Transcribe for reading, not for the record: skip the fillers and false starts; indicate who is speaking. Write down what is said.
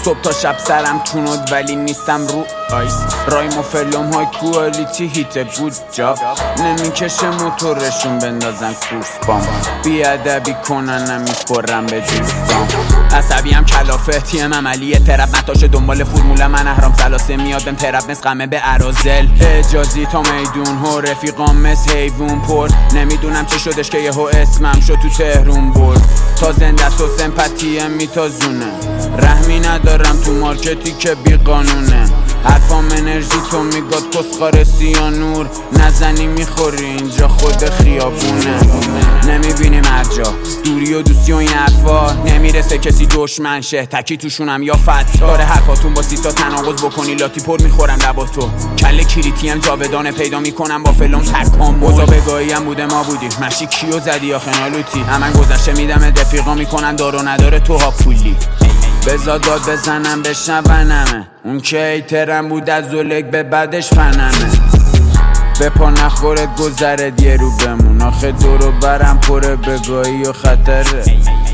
Speaker 1: صبح تا شب سرم تونود ولی نیستم رو آیس. رایم و فلوم های کوالیتی هیت بود جا نمیکشه موتورشون بندازن کورس بام. بیادبی کنن نمیسپرم به دوستام. عصبیم کلافه تیم عملیه ترپ نتاش دنبال فرمول من اهرام سلاسه میاد بهم ترپ مثل غمه به عرازل. اجازی تا میدون ها رفیقام مثل حیوون پر. نمیدونم چی شدش که یهو اسمم شد تو تهرون برد. تا زنده است و سمپاتیم میتازونه. رحمی ندارم تو مارکتی که بی قانونه. حرفام انرژی تو میگاد کسخار سیانور. نزنی میخوری اینجا خود خیابونه. نمیبینیم هر جا دوری و دوستی و این حرفا. نمیرسه کسی دشمن شه تکی توشونم یا فت. داره حرفاتون با سیسا تناقض بکنی لاتی پر میخورم لبا تو. کله کریتی هم جاودانه پیدا میکنم با فلوم ترکام. بوزا بگاهی هم بوده ما بودیم مشی کیو زدی یا خنالوتی. همن گذشته میدم دفیقا میکنن دار و نداره تو ها پولی. بزا داد بزنم بشنونمه. اون که ایترم بود از زلک به بعدش فنمه. به پا نخورت گذرد یه رو بمون. آخه دورو برم پره بگاهی و خطره.